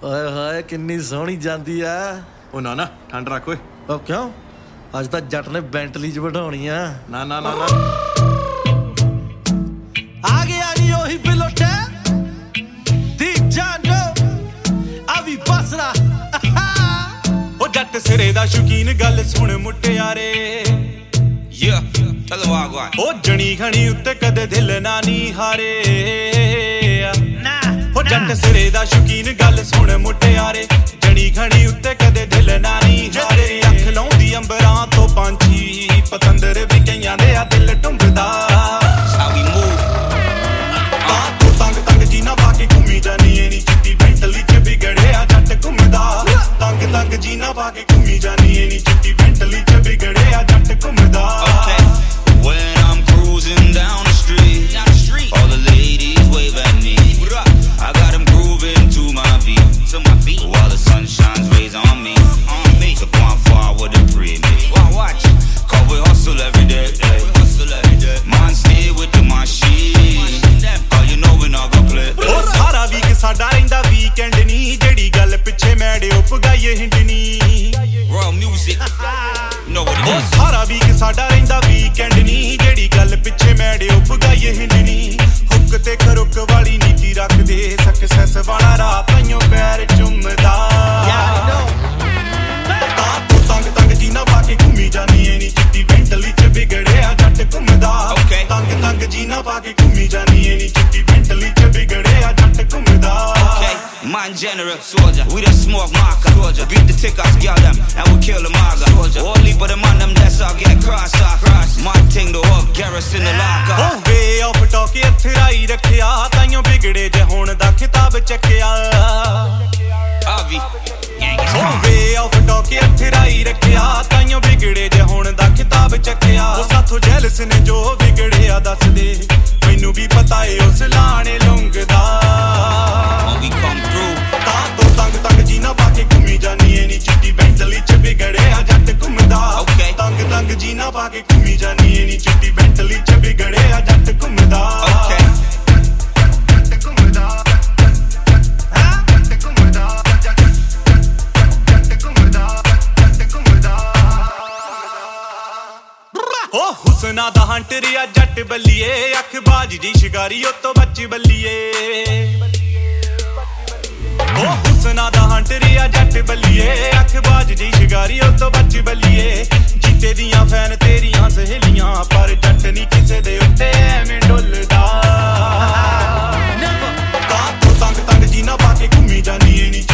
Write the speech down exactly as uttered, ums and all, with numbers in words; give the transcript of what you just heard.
ਓਏ ਹੋਏ ਕਿੰਨੀ ਸੋਹਣੀ ਜਾਂਦੀ ਆ। ਉਹ ਨਾ ਨਾ ਠੰਡ ਰੱਖ ਓਏ। ਉਹ ਕਿਉਂ ਅੱਜ ਤਾਂ ਜੱਟ ਨੇ ਬੈਂਟਲੀ ਚ ਬਿਠਾਉਣੀ ਆ। ਨਾ ਨਾ ਨਾ ਨਾ ਆ ਗਿਆ ਨੀ ਉਹੀ ਬਿਲੋਟੇ ਦੀ ਜਾਨੋ ਆ ਵੀ ਬਸਰਾ। ਉਹ ਜੱਟ ਸਿਰੇ ਦਾ ਸ਼ੌਕੀਨ ਗੱਲ ਸੁਣ ਮੁਟਿਆਰੇ ਯਾ ਚੱਲ ਵਾਗਵਾ ਉਹ ਜਣੀ ਖਣੀ ਉੱਤੇ ਕਦੇ ਦਿਲ ਨਾ ਨੀ ਹਾਰੇ ਨਾ ਉਹ ਜੱਟ ਸਿਰੇ ਦਾ ਸ਼ੌਕੀਨ ਗੱਲ ਸੁਣ ਮੁਟਿਆਰੇ ਜਣੀ ਖਣੀ ਉੱਤੇ ਕਦੇ ਦਿਲ ਨਾ ਨੀ ਹਾਰੇ ਅੱਖ ਲਾਉਂਦੀ ਅੰਬਰਾਂ ਤੋਂ ਪੰਛੀ ਪਤੰਦਰ ਵੀ ਕਈਆਂ ਦੇ ਆ ਦਿਲ ਟੁੰਬਦਾ how we move ਤੂੰ ਤੰਗ ਤੰਗ ਜੀ ਨਾ ਪਾ ਕੇ ਘੁੰਮੀ ਜਾਨੀ ਏ ਨੀ ਚਿੱਟੀ ਬੈਂਟਲੀ ਚ ਵਿਗੜਿਆ ਜੱਟ ਘੁੰਮਦਾ ਤੰਗ ਤੰਗ ਜੀ ਨਾ ਪਾ ਕੇ ਘੁੰਮੀ ਜਾਨੀ ਏ ਨੀ ਚਿੱਟੀ ਬੈਂਟਲੀ ਚ ਵਿਗੜਿਆ ਜੱਟ ਘੁੰਮਦਾ when I'm cruising down the street, down the street, all the ladies wave at me. I got them grooving to my beat, to my beat, while the sun shines rays on me, on me. So point forward and pray me. Wow, watch, cause we hustle every day, hey. We hustle every day. Man, stay with the machine, cause you know we not gonna play. ਉਹ ਸਾਰਾ week ਸਾਡਾ ਰਹਿੰਦਾ weekend ਨੀ ਜਿਹੜੀ ਗੱਲ ਪਿੱਛੇ ਮੈੜੇ ਉੱਪ ਗਾਈਏ ਹਿੰਡਨੀ Raw music, know what it ਉਹ is. ਸਾਰਾ ਵੀਕ ਸਾਡਾ ਰਹਿੰਦਾ ਵੀਕਐਂਡ ਨੀ ਜਿਹੜੀ ਗੱਲ ਪਿੱਛੇ ਮੈੜੇ ਉੱਪ ਗਾਈਏ ਹਿੰਡਨੀ ਹੁੱਕ ਤੇ ਖਰੁੱਕ ਵਾਲੀ ਨੀਤੀ ਰੱਖਦੇ ਸਕਸੈਸ ਵਾਲਾ ਰਾਹ ਤਾਈਓ ਪੈਰ ਚੁੰਮਦਾ ਤਾਂ ਤੂੰ ਤੰਗ ਤੰਗ ਜੀ ਨਾ ਪਾ ਕੇ ਘੁੰਮੀ ਜਾਨੀ ਏ ਨੀ ਚਿੱਟੀ ਬੈਂਟਲੀ ਚ ਵਿਗੜਿਆ ਜੱਟ ਘੁੰਮਦਾ ਤੰਗ ਤੰਗ ਜੀ ਨਾ ਪਾ ਕੇ ਘੁੰਮੀ ਜਾਨੀ ਏ ਨੀ ਚਿੱਟੀ ਬੈਂਟਲੀ ਚ ਵਿਗੜਿਆ ਜੱਟ ਘੁੰਮਦਾ Okay, man general, soldier, we the smoke marker, soldier, beat the tickers, girl them, and we kill the maga, soldier, all leap of the man them, that's all get cross off, cross, man thing the hug, garrison the locker. Oh, way of talk ਅਥਰਾਈ ਰੱਖਿਆ ਤਾਈਓ ਵਿਗੜੇ ਜੇ ਹੁਣ ਦਾ ਖਿਤਾਬ ਚੱਕਿਆ Avi, gang is Oh, gone. way of talk ਅਥਰਾਈ ਰੱਖਿਆ ਤਾਈਓ ਵਿਗੜੇ ਜੇ ਹੁਣ ਦਾ ਖਿਤਾਬ ਚੱਕਿਆ ਉਹ ਸਾਥੋਂ ਜੈਲਸ ਨੇ ਜੋ ਵਿਗੜਿਆ ਦੱਸ ਦੇ ਮੈਨੂੰ ਵੀ ਪਤਾ ਏ ਉਸ ਲਾਣੇ ਲੁੰਗਦਾ When we come through, ਤਾਂ ਤੋਂ ਤੰਗ ਤੰਗ ਜੀ ਨਾ ਪਾ ਕੇ ਘੁੰਮੀ ਜਾਨੀ ਏ ਨੀ ਚਿੱਟੀ ਬੈਂਟਲੀ ਚ ਵਿਗੜਿਆ ਜੱਟ ਘੁੰਮਦਾ Okay. ਤੰਗ ਤੰਗ ਜੀ ਨਾ ਪਾ ਕੇ ਘੁੰਮੀ ਜਾਨੀ ਏ ਨੀ ਚਿੱਟੀ ਬੈਂਟਲੀ ਚ ਵਿਗੜਿਆ ਜੱਟ ਘੁੰਮਦਾ okay. ਜੱਟ ਘੁੰਮਦਾ ਜੱਟ ਘੁੰਮਦਾ ਜੱਟ ਘੁੰਮਦਾ ਜੱਟ ਘੁੰਮਦਾ ਓ ਹੁਸਨਾ ਦਾ ਹੰਟਰ ਆ ਜੱਟ ਬੱਲੀਏ ਅੱਖ ਬਾਜ ਜੀ ਸ਼ਿਕਾਰੀ ਉਤੋਂ ਬੱਚ ਬੱਲੀਏ ਓ ਹੁਸਨਾ ਦਾ ਹੰਟਰ ਆ ਜੱਟ ਬੱਲੀਏ ਅੱਖ ਬਾਜ ਜੀ ਸ਼ਿਕਾਰੀ ਉਤੋਂ ਬੱਚ ਬੱਲੀਏ ਜੀਤੇ ਦੀਆਂ ਫੈਨ ਤੇਰੀਆਂ ਸਹੇਲੀਆਂ ਪਰ ਜੱਟ ਨਹੀਂ ਕਿਸੇ ਦੇ ਉੱਤੇ ਐਵੇਂ ਡੁੱਲਦਾ ਤਾਂ ਤੂੰ ਤੰਗ ਤੰਗ ਜੀ ਨਾ ਪਾ ਕੇ ਘੁੰਮੀ ਜਾਨੀ ਏ ਨੀ